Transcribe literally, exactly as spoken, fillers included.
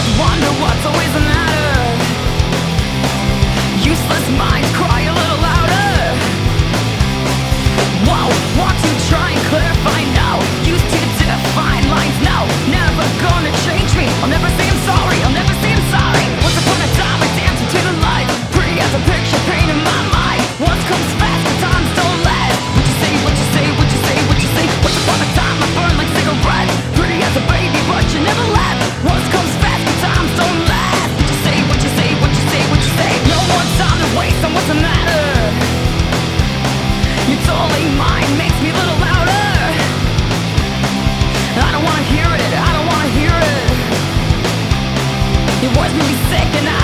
Wonder what's always the matter. Useless minds cry a little louder. Whoa, want to try and clarify now. Used to define lines now. Never gonna change me. I'll never say I'm sorry. I'll never say I'm sorry. Once upon a time I danced into the light. Pretty as a picture painted in my mind. What comes fast, but times don't last. What you say, what you say, what you say, what you say. Once upon a time I burned like cigarettes. Pretty as a baby, but you never left. What comes fast, but times don't last. What you say, what you say, what you say, what you say. No more time to waste on what's the matter. Your totally mind makes me a little louder. I don't wanna hear it, I don't wanna hear it. Your words make me sick and I